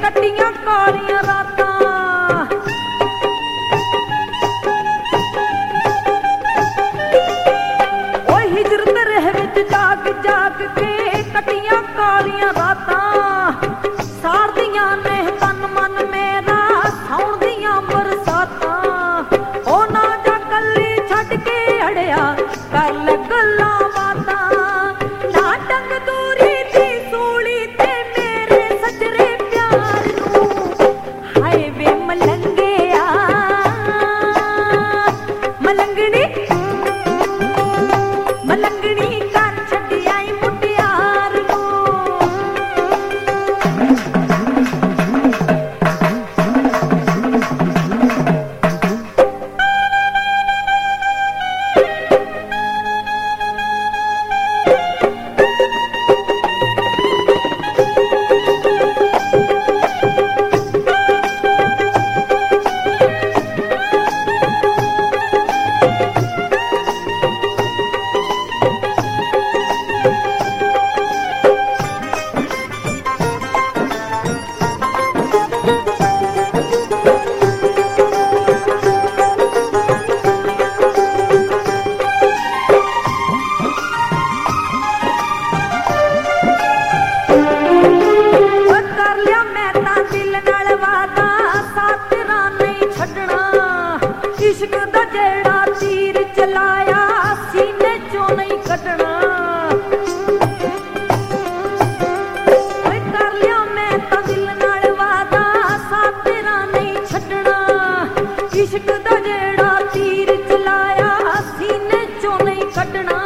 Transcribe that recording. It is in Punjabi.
ਕੱਟੀਆਂ ਕਾਲੀਆਂ ਰਾਤਾਂ ਓਏ ਹਿਜਰਤ ਰਹਿ ਵਿੱਚ ਜਾਗ ਜਾਗ ਕੇ ਕੱਟੀਆਂ ਕਾਲੀਆਂ ਰਾਤਾਂ ਸਾਰਦੀਆਂ ਨੇ ਤਨ ਮਨ ਮੇਰਾ ਸੌਣ ਦੀਆਂ ਬਰਸਾਤਾਂ ਉਹ ਨਾ ਜਾ ਕੱਲੀ ਛੱਡ ਕੇ ਅੜਿਆ ਕਰ ਲੈ ਗੱਲਾਂ ਬਾਤਾਂ ਨਾ ਟੰਗ ਦੂਰੀ ਦੀ ਸੂਲੀ ਤੇ ਮੇਰੇ ਸਜਰੇ ਪਿਆਰ ਨੂੰ ਹਾਏ ਵੇ ਮਲੰਗਿਆ ਮਲੰਗਣੀ ਮਲੰਗਣੀ ਕਰ ਛੱਡ ਆਈ ਮੁਟਿਆਰ ਨੂੰ इश्क दा जेड़ा तीर चलाया सीने चों नहीं कटना कर लिया मैं तां दिल नाल वादा साथ तेरा नहीं छड्डना इश्क दा जेड़ा तीर चलाया सीने चों नहीं कटना